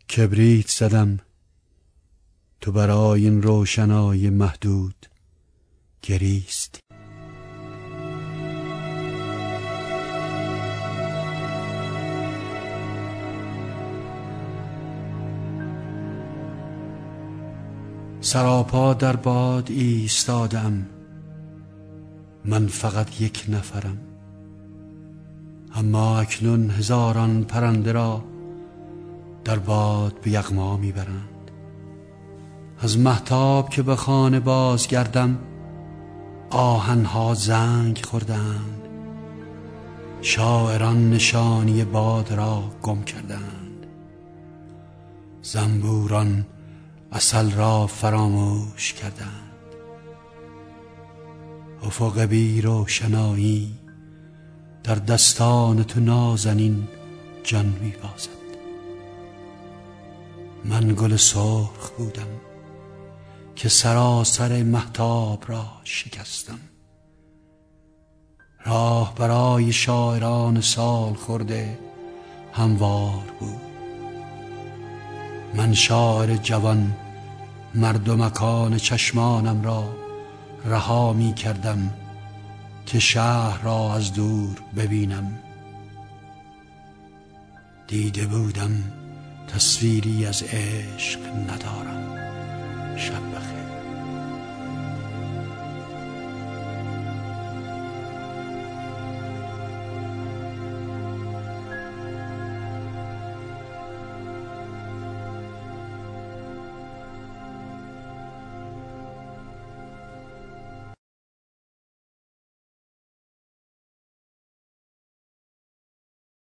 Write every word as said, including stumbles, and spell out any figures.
کبریت زدم تو برای این روشنایی محدود گریستی. سراپا در باد ایستادم، من فقط یک نفرم، اما اکنون هزاران پرنده را در باد به یغما میبرند. از مهتاب که به خانه بازگردم آهنها زنگ خوردند، شاعران نشانی باد را گم کردند، زنبوران عسل را فراموش کردند. افق بی روشنایی در دستان تو نازنین جان می‌بازد. من گل سرخ بودم که سراسر مهتاب را شکستم. راه برای شاعران سال خورده هموار بود. من شاعر جوان مرد و مکان چشمانم را رها می کردم که شهر را از دور ببینم. دیده بودم تصویری از عشق ندارم. شب بخیر.